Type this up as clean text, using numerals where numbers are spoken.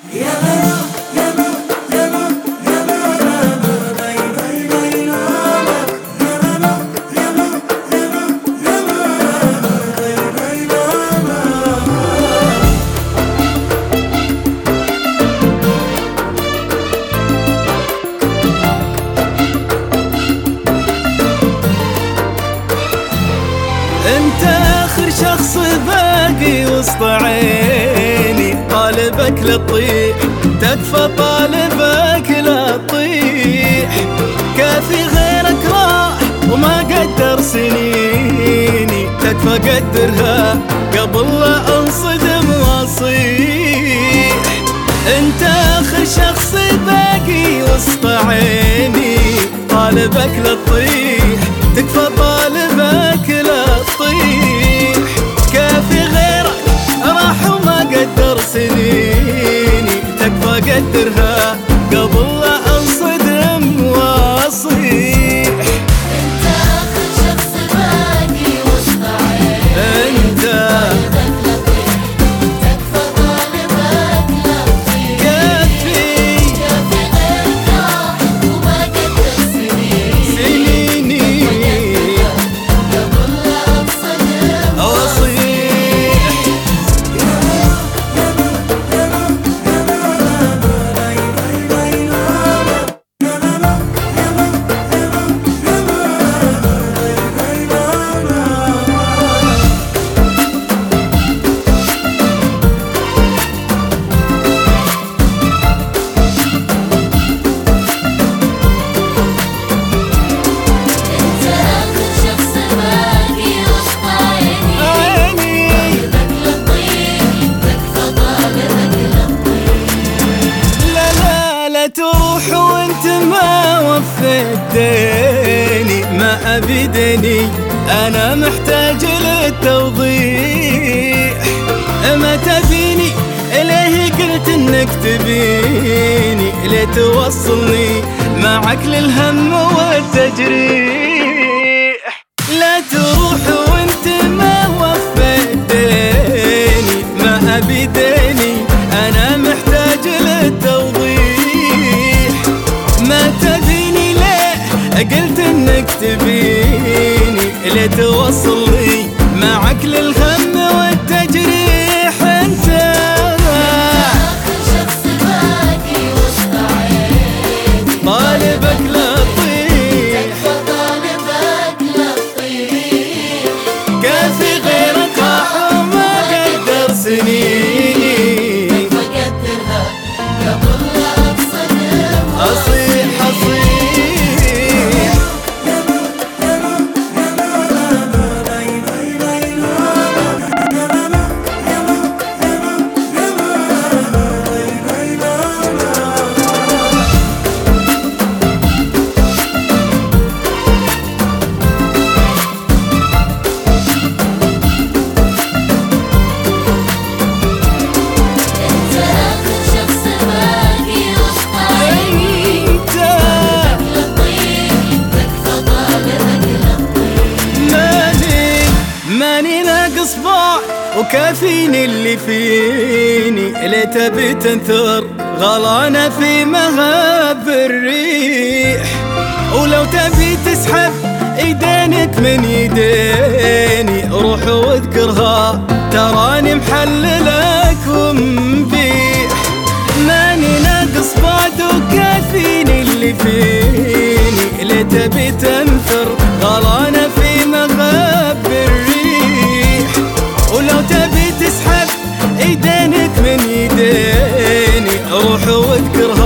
انت اخر شخص باقي وسط عيني، طالبك للطيح تكفى، طالبك للطيح. كافي غيرك راح وما قدر سنيني، تكفى قدرها قبل لا انصدم واصيح. انت اخر شخص باقي وسط عيني، طالبك للطيح تكفى، طالبك للطيح. كافي غيرك راح وما قدر سنيني، تكفى قدرها قبل لا انصدم واصيح. انت اخر شخص باقي وسط عيني، انت طالبك لطيف تكفى، طالبك لطيف. كافي غيرك راح وما قدر سنيني، قبل لا انصدم واصيح. انت اخر شخص باقي وسط عيني، طالبك لطيف تكفى، طالبك لطيف. لا تروح وانت ما وفيت ديني، ما ابي ديني انا محتاج للتوضيح. ما تبيني اليه قلت انك تبيني، ليه توصلني معك للهم والتجريح. لا تروح وانت ما وفيت ديني، ما ابي ديني انا محتاج للتوضيح. ما تبيني ليه قلت انك تبيني، ليه توصلني معك للهم والتجريح. انت آخر شخص باقي وسط عيني، طالبك لطيف تكفى، طالبك لطيف. كافي غيرك راح وما قدر سنيني، فقدرها قبل لا انصدم اصيح اصيح. انت اخر شخص باقي وسط عيني، انت لطيف تكفى، طالبك لطيف. ماني ناقص بعد وكافيني اللي فيني، ليه تبي تنثر غلانة في مهب الريح. ولو تبي تسحب ايدينك من يديني، روح واذكرها تراني محللك ومبيح. ماني ناقص بعد وكافيني اللي فيني، ليه تبي تنثر غلانة في مغاب الريح. ولو تبي تسحب ايدينك من يديني، روح واذكرها